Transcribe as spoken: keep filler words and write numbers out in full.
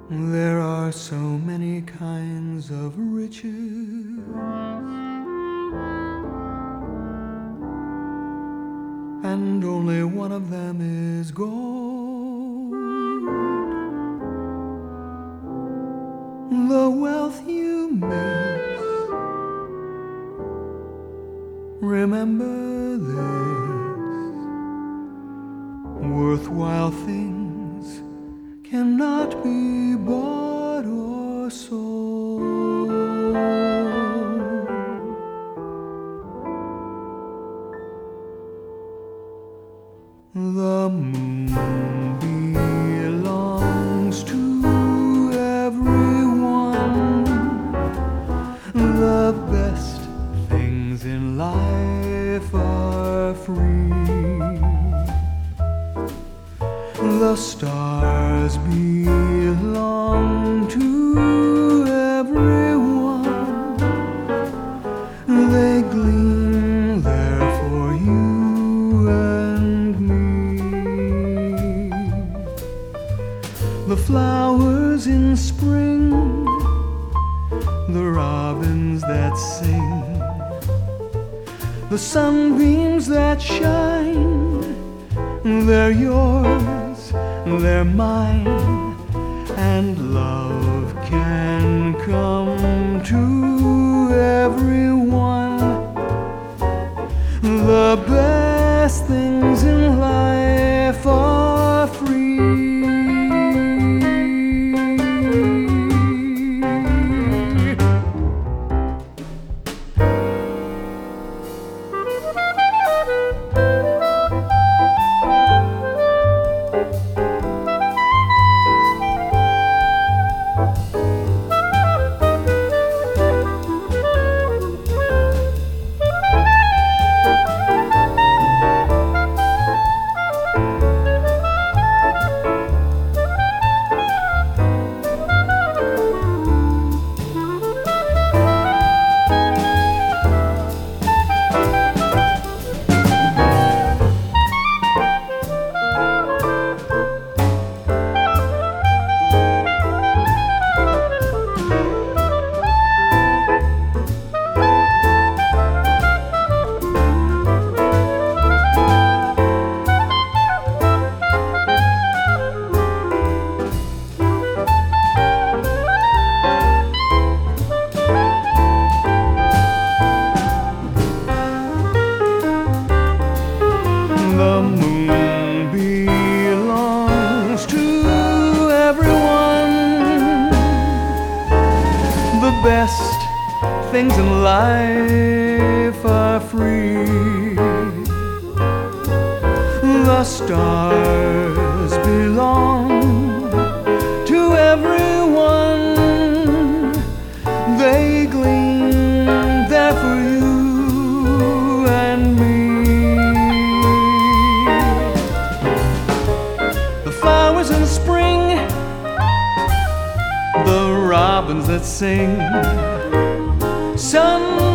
There are so many kinds of riches, and only one of them is gold. The wealth you miss, remember this: worthwhile things cannot be bought or sold. The moon belongs to everyone. The best things in life are free. The stars belong to everyone. They gleam there for you and me. The flowers in spring, the robins that sing, the sunbeams that shine, they're yours, they're mine, and love can come to everyone. The best things in life are free. The moon belongs to everyone. The best things in life are free. The stars belong to everyone. They gleam there for you and me. Flowers in spring, the robins that sing, sun